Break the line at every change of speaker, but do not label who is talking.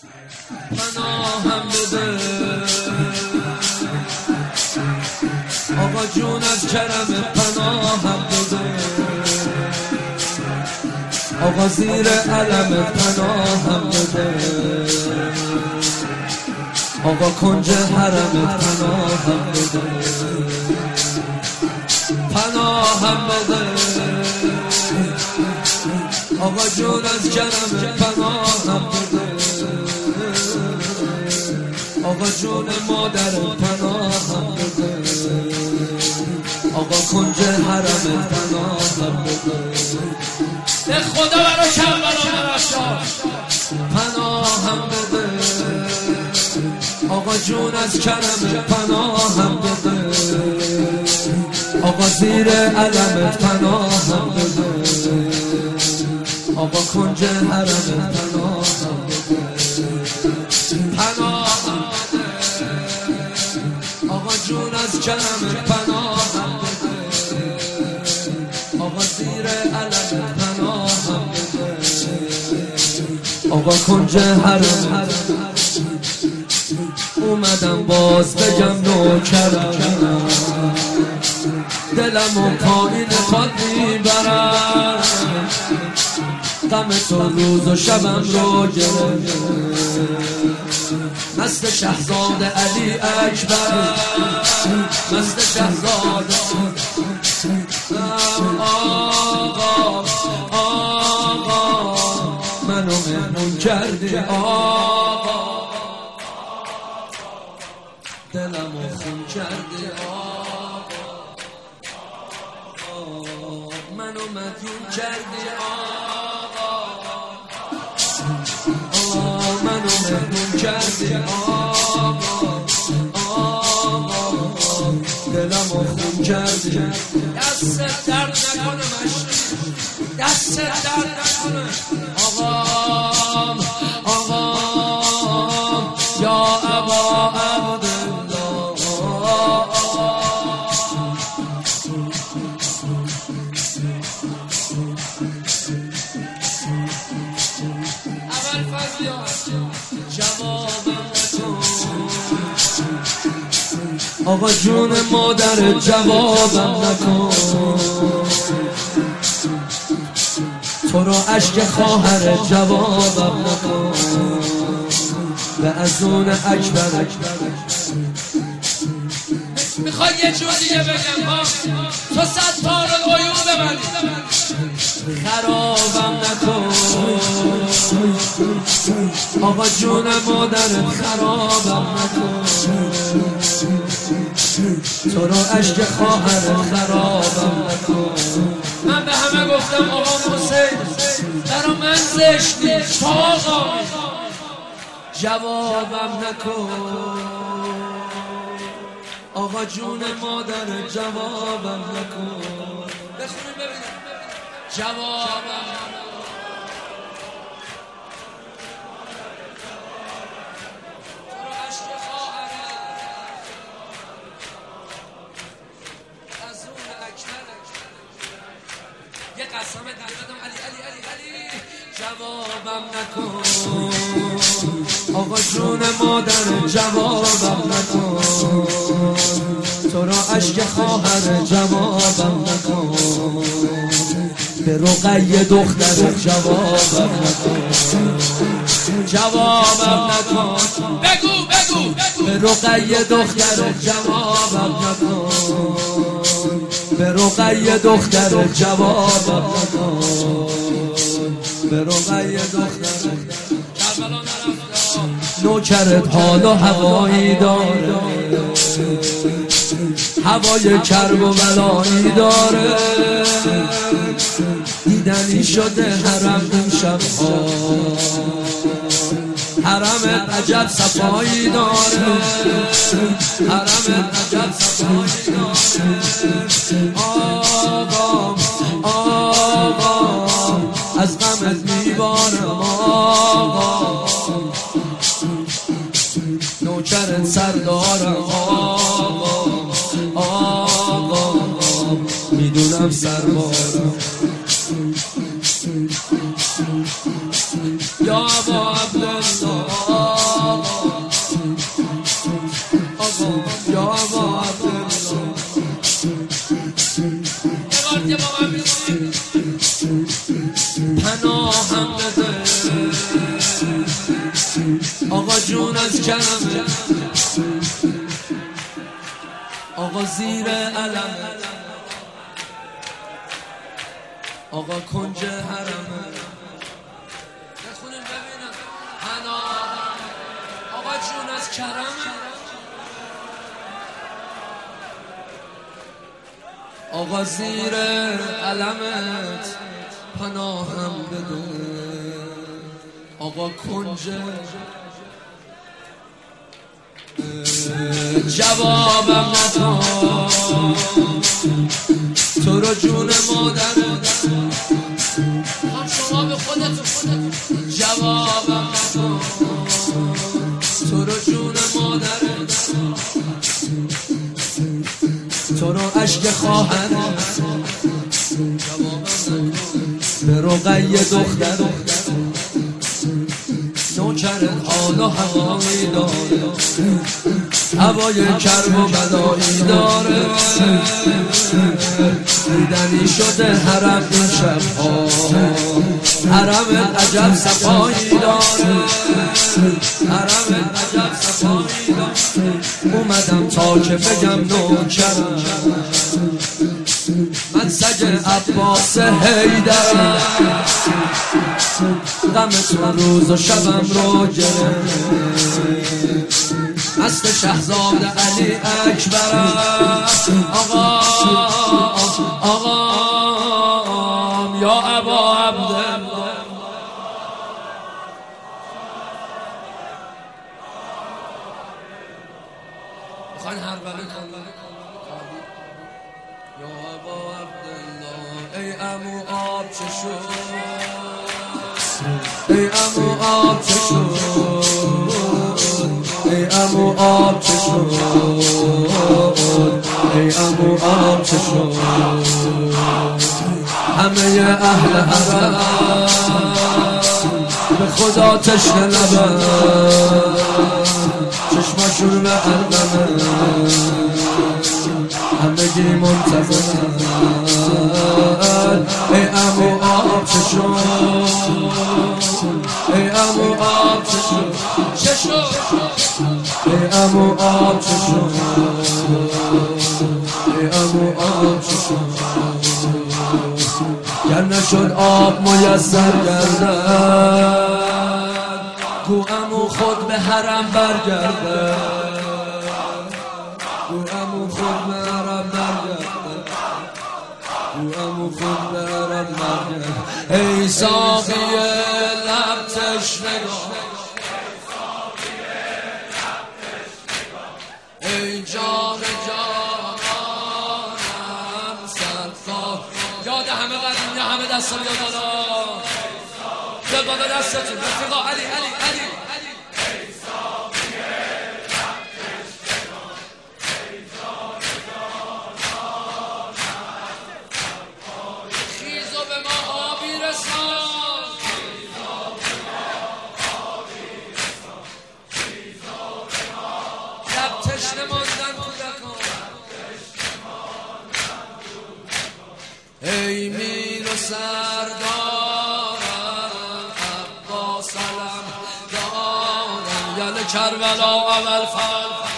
پناهم بده آقا جون از کرم پناهم بده آقا زیر علم پناهم بده آقا کنج حرم پناهم بده پناهم بده آقا جون از کرم پناهم بده آقا جون مادر پناهم بده آقا کنج حرم پناهم بده به خدا برای کربلا نرفتا پناهم بده آقا جون از کرم پناهم بده آقا زیر علمت پناهم بده آقا کنج حرم پناهم بده پناهم بده آقا جون از کرم پناهم بده آقا زیر علمت پناهم بده آقا کنج حرم اومدم باز بگم نوکرم دلم و پایین خود میبرم غم تو روز و شبم رو گرفت مست شهزاده علی اکبر مست شهزاده آقا منو مهمون کردی آقا دلمو خون کردی آقا منو مدیون کردی آقا منو مهمون کردی آقا دلمو خون کردی دست درد نکنه مشتی دست درد نکنه آقا یا ابا عبدالله اول فضیات جوابم نکن آقا جون مادر جوابم نکن تو رو عشق خواهر جوابم نکن به ازون اکبر میخوای یه جور دیگه بگم ها تو ستار العیون ببندی خرابم نکن آقا جون مادرت خرابم نکن تو رو عشق خواهرت خرابم نکن من به همه گفتم آقا حسین برا من زشتی تو آقا جوابم نکن آقا جون مادر جوابم نکن بخونیم ببینم جوابم یه قسم دردم علی جوابم نکن آقا جون مادر جوابم نکن تو را عشق خواهر جوابم نکن به رقیه دختر جوابم نکن جوابم نکن بگو به رقیه دختر جوابم نکن به رقیه دختر جوابم نکن به رقیه دختر کربلا نرفتم نوکرت حال و هوایی داره هوای کرب و بلایی داره دیدنی شده حرم این شبها حرم عجب صفایی داره حرم عجب صفایی داره آقا از غمت میبارم آقا نوکرت سردارم آقا میدونم سربارم یا ابا عبدالله آقا جون از کرمه، آقا زیر علمه، آقا کنج حرمه. بخونیم ببینم حنا آقا جون از کرمه، آقا زیر علمت پناهم بده، آقا کنج جوابم ندا تو رو جون مادرت، هم شما به خودتون جوابم ندا تو رو جون مادرت، تو رو عشق خواهرت، جوابم به رقیه دختر نوکرت حال و هوایی داره، هوای کرب و بدایی داره، دیدنی شده حرم این شبها، حرمت عجب صفایی داره، حرمت عجب صفایی داره. اومدم تا که بگم نوکرم، من سگ عباس حیدرم، غمتون روز و شبم رو گرفت، مست شهزاد علی اکبرم. آقا آقام یا ابا عبدالله، میخواین هر بله کن یا ابا عبدالله. ای امو آب چه شد، ای امو آب چه شد، ای امو آب چه شد، ای امو آب چه شد. همه اهل حرم به خدا تشنه لبن، چشماشون به علمه، همگی منتظرن. ای امو آب چه شد، ای امو آب چه شد، چه شد، ای امو آب چه شد، ای امو آب چه شد. گر نشد آب میسر گردد، گو امو خود به حرم برگردد، گو امو خود به حرم برگردد، گو امو خود به حرم برگردد. ای ساقی لب تشنگان، ای جان جانانم سرخواه. یاد همه قدیم، یا همه دستان یا بالا، یا بالا دستتون رفیقا. علی علی علی خیزو به ما آبی رسان، لب تشنه ماندن کودکان. ای میر و سردارم عباس علم دارم، یل کربلا اول فرد